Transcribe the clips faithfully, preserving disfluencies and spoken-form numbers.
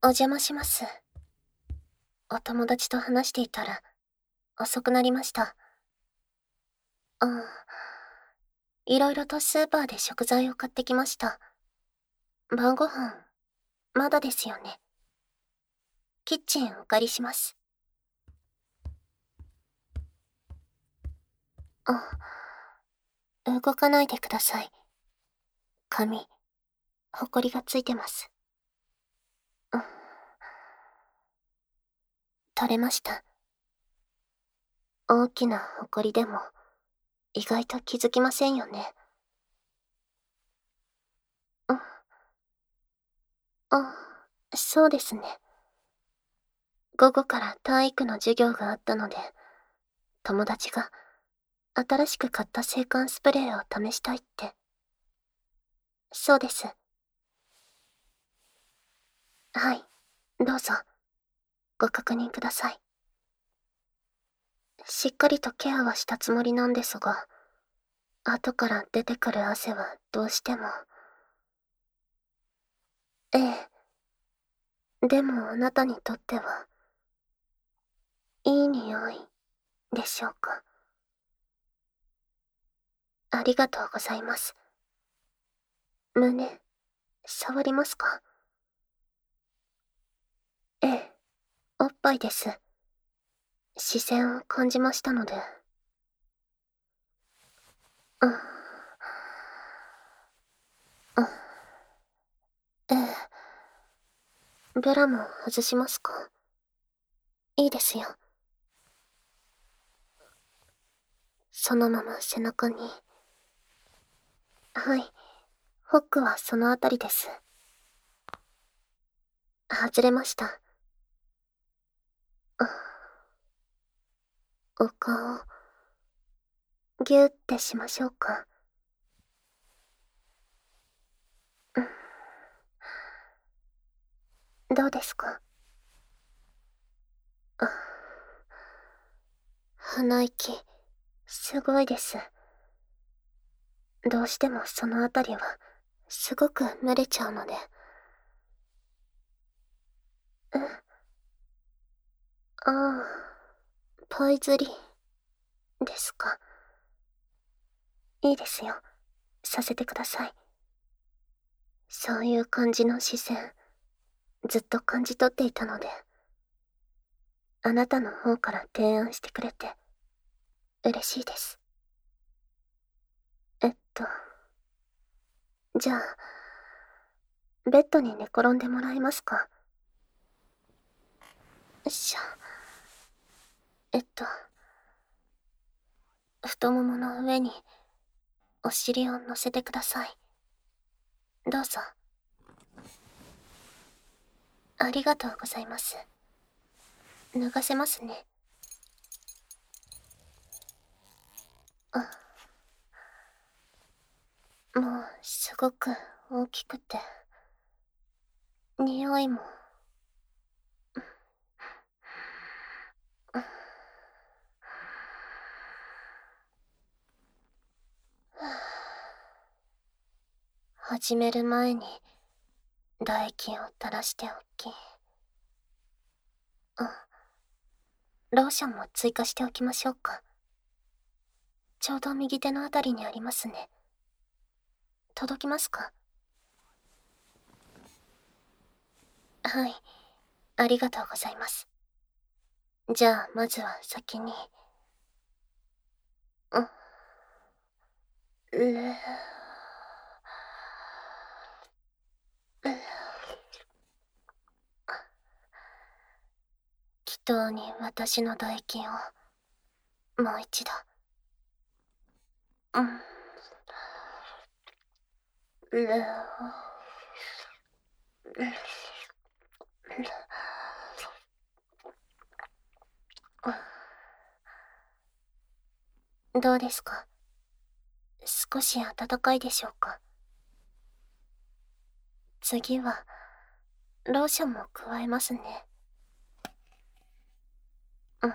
お邪魔します。お友達と話していたら、遅くなりました。ああ、いろいろとスーパーで食材を買ってきました。晩ご飯、まだですよね。キッチンお借りします。あ、動かないでください。髪、ほこりがついてます。うん、取れました。大きなほこりでも、意外と気づきませんよね。うん、あ、そうですね。午後から体育の授業があったので、友達が新しく買った制汗スプレーを試したいって。そうです。はい、どうぞ、ご確認ください。しっかりとケアはしたつもりなんですが、後から出てくる汗はどうしても。ええ、でもあなたにとっては、いい匂い、でしょうか。ありがとうございます。胸、触りますか？ええ、おっぱいです。視線を感じましたので。うん、うん、ええ、ブラも外しますか？いいですよ。そのまま背中に。はい、ホックはそのあたりです。外れました。あ、お顔、ギューってしましょうか。どうですか？あ、鼻息、すごいです。どうしてもそのあたりは、すごく蒸れちゃうので。うん、ああ、パイ釣り、ですか。いいですよ。させてください。そういう感じの視線、ずっと感じ取っていたので、あなたの方から提案してくれて、嬉しいです。えっと、じゃあ、ベッドに寝転んでもらえますか？よっしゃ。えっと、太ももの上に、お尻を乗せてください。どうぞ。ありがとうございます。脱がせますね。あ、もう、すごく大きくて、匂いも、うん、始める前に、唾液を垂らしておき、うん、ローションも追加しておきましょうか。ちょうど右手のあたりにありますね。届きますか？はい、ありがとうございます。じゃあ、まずは先に、うん、うう祈祷に私の唾液を、もう一度。うん。うどうですか？少し暖かいでしょうか？次は、ローションも加えますね。うん。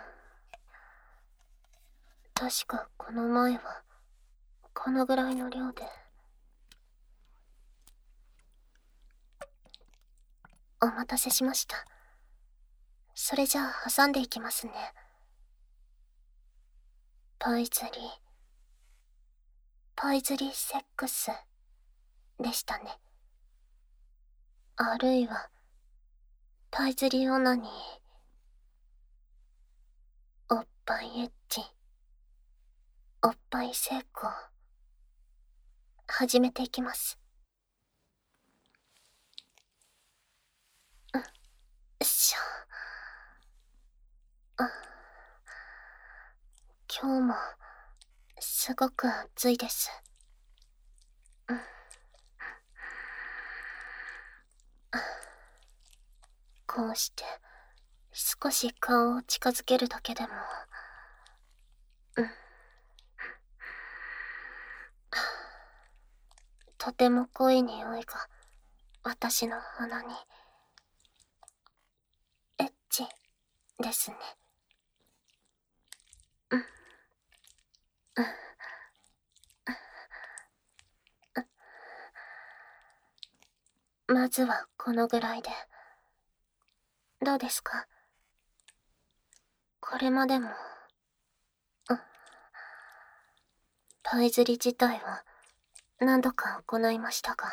確かこの前は、このぐらいの量で。 お待たせしました。それじゃあ挟んでいきますね。パイズリー、パイズリーセックスでしたね。あるいは、パイズリーオナニー、おっぱいエッチ、おっぱい成功、始めていきます。うん、よっしょ。あ、今日も、すごく暑いです。うん、こうして、少し顔を近づけるだけでも、うん、とても濃い匂いが、私の鼻に、エッチですね。うん、うん、まずはこのぐらいで。どうですか？これまでも、うん、パイズリ自体は何度か行いましたが、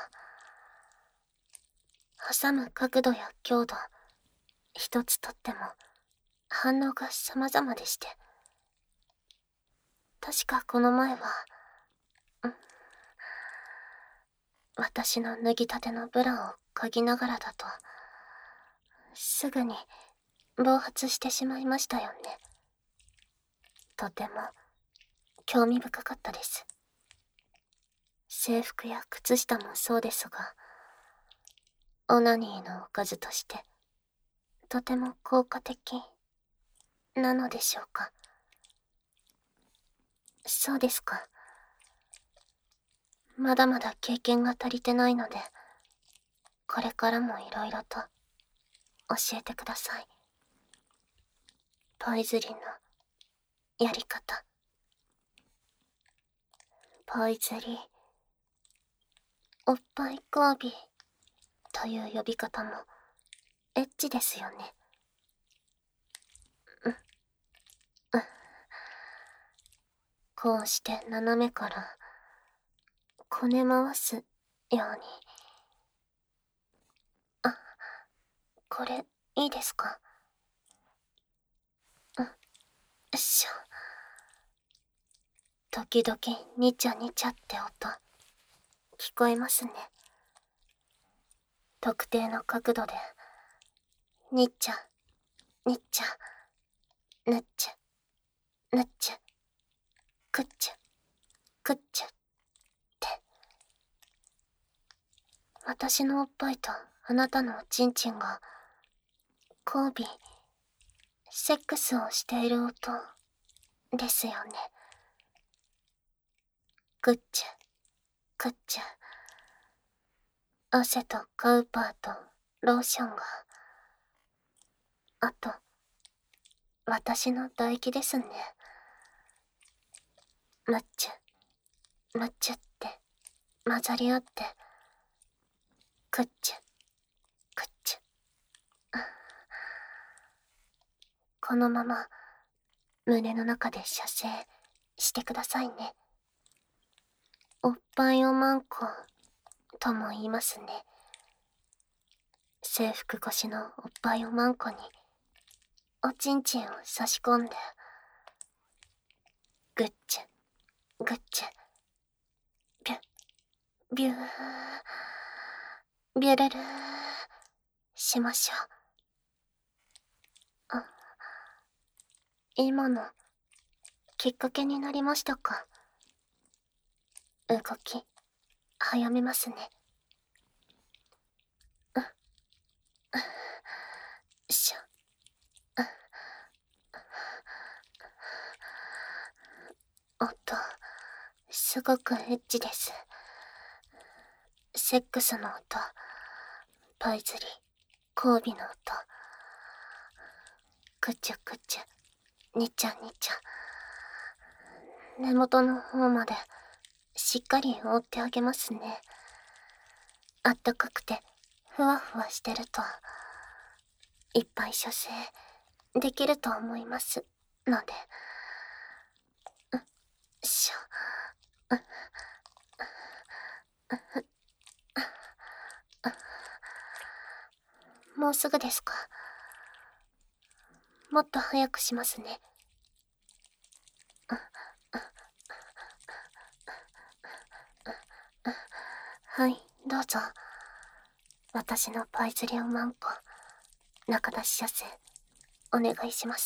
挟む角度や強度、一つとっても反応が様々でして、確かこの前は、うん、私の脱ぎたてのブラを嗅ぎながらだと、すぐに暴発してしまいましたよね。とても興味深かったです。制服や靴下もそうですが、オナニーのおかずとして、とても効果的なのでしょうか。そうですか。まだまだ経験が足りてないので、これからもいろいろと教えてください。パイズリのやり方。パイズリ、おっぱい交尾という呼び方もエッチですよね。うん、うん。こうして斜めからこね回すように。あ、これいいですか？うん、よっしょ。時々にちゃにちゃって音、聞こえますね。特定の角度で、にっちゃ、にっちゃ、ぬっちゃ、ぬっちゃ、くっちゃ、くっちゃって。私のおっぱいとあなたのおちんちんが、交尾、セックスをしている音、ですよね。くっちゃ、くっちゃ。汗とカウパーとローションが、あと、私の唾液ですね。むっちゃ、むっちゃって混ざり合って、くっちゃ、くっちゃ。このまま胸の中で射精してくださいね。おっぱいおまんことも言いますね。制服越しのおっぱいおまんこにおちんちんを差し込んで、ぐっちゃ、ぐっちゃ、ビュッ、ビュー、ビュルルーしましょう。あ、今のきっかけになりましたか？動き早めますね。うん、よいしょ。音、すごくエッチです。セックスの音、パイズリ、交尾の音、くちゃくちゃ、にちゃにちゃ。根元の方までしっかり覆ってあげますね。あったかくてふわふわしてると、いっぱい射精できると思いますので。うしょ。うもうすぐですか？もっと早くしますね。はい、どうぞ。私のパイズリをマンコ、中出し射精、お願いします。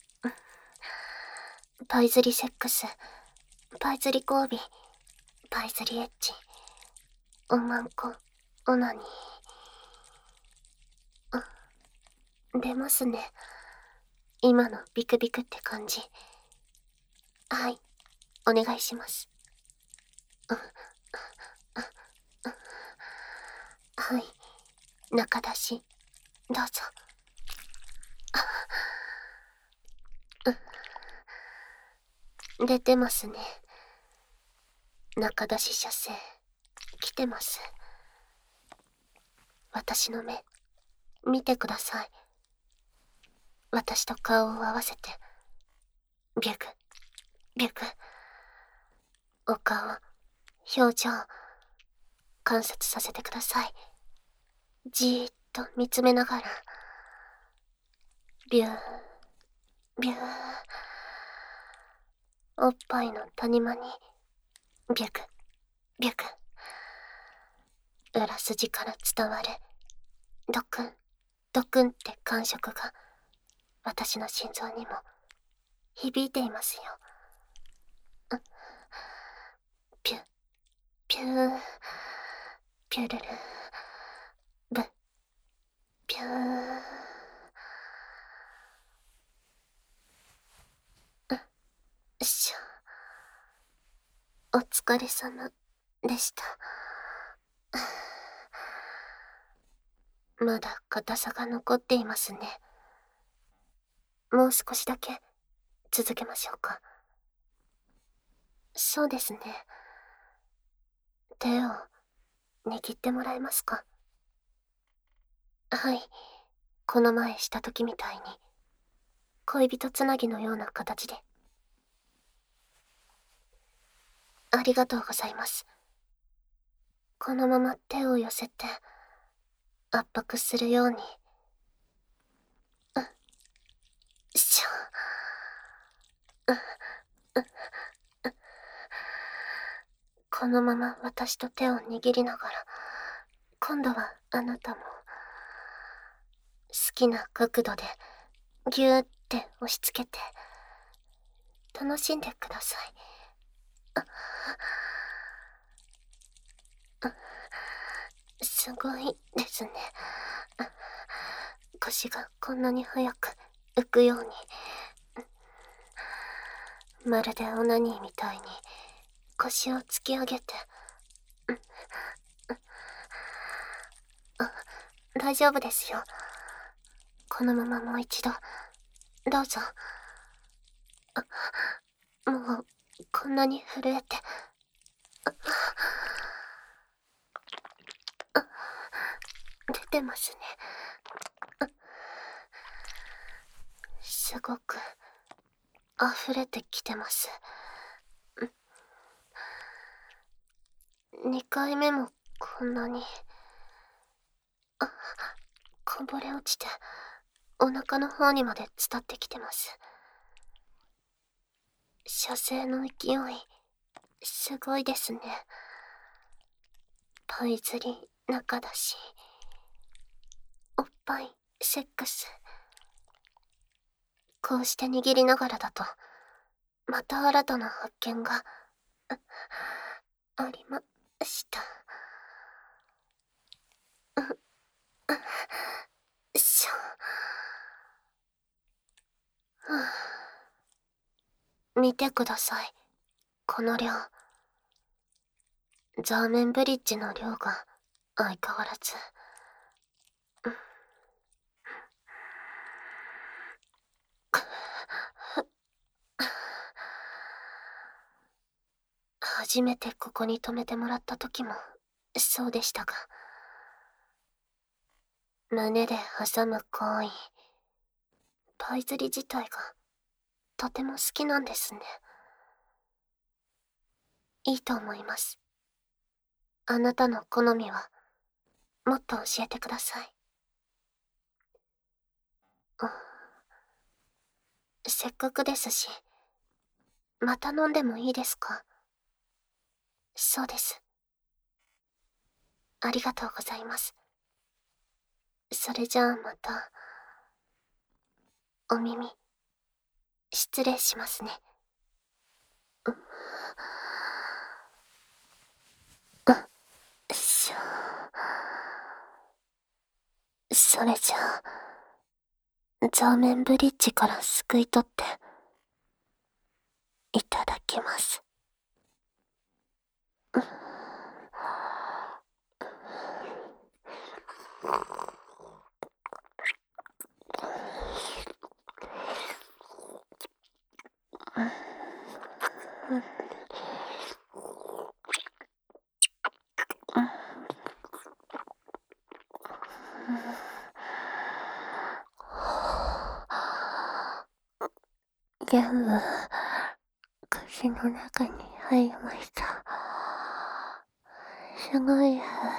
パイズリセックス、パイズリ交尾、パイズリエッジ、おまんこ、オナニー。あ、出ますね。今のビクビクって感じ。はい、お願いします。はい、中出し、どうぞ。出てますね。中出し射精、来てます。私の目、見てください。私と顔を合わせて、ビュグ、ビュグ。お顔、表情、観察させてください。じーっと見つめながら、ビュー、ビュー。おっぱいの谷間に、ビュグ、ビュグ。裏筋から伝わる、ドクン、ドクンって感触が、私の心臓にも響いていますよ。ピュ、ピュー、ピュルル、ブ、ピュー。よっしょ。お疲れ様でした。まだ硬さが残っていますね。もう少しだけ続けましょうか。そうですね。手を握ってもらえますか？はい。この前した時みたいに、恋人つなぎのような形で。ありがとうございます。このまま手を寄せて、圧迫するように。うん。しょ。うん。うん。このまま私と手を握りながら、今度はあなたも、好きな角度で、ぎゅーって押し付けて、楽しんでください。すごいですね。腰がこんなに早く浮くように。まるでオナニーみたいに腰を突き上げて。あ、大丈夫ですよ。このままもう一度、どうぞ。あ、もう、こんなに震えて。あ、出てますね。すごく、溢れてきてます。にかいめもこんなに。あ、こぼれ落ちて、お腹の方にまで伝ってきてます。射精の勢い、すごいですね。パイズリ中だし、おっぱいセックス。こうして握りながらだと、また新たな発見が、ありました。しょ。見てください。この量。ザーメンブリッジの量が相変わらず。初めてここに泊めてもらった時もそうでしたが、 胸で挟む行為、パイ釣り自体がとても好きなんですね。いいと思います。あなたの好みはもっと教えてください。うん、せっかくですし、また飲んでもいいですか？そうです。ありがとうございます。それじゃあまた、お耳、失礼しますね。うん、しょ。それじゃあ、ザーメンブリッジからすくい取って、いただきます。全部、口の中に入りました。すごい。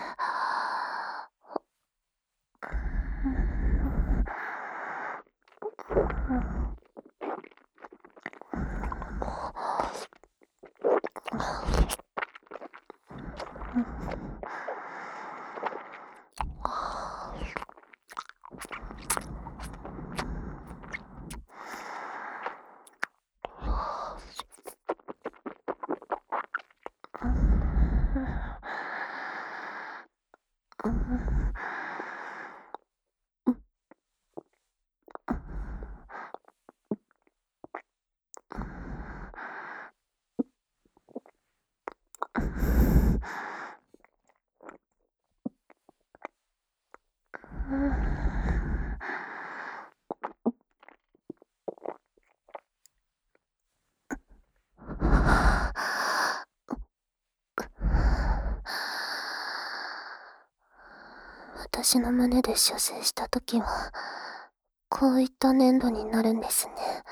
私の胸で射精したときは、こういった粘土になるんですね。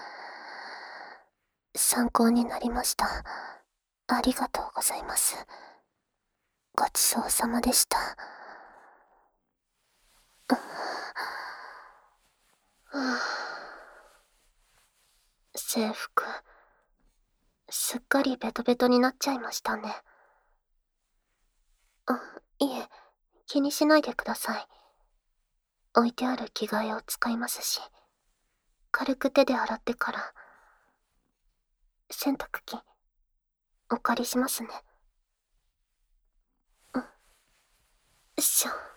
参考になりました。ありがとうございます。ごちそうさまでした。制服、すっかりベトベトになっちゃいましたね。あ、いえ、気にしないでください。置いてある着替えを使いますし、軽く手で洗ってから、洗濯機、お借りしますね。うん、よいしょ。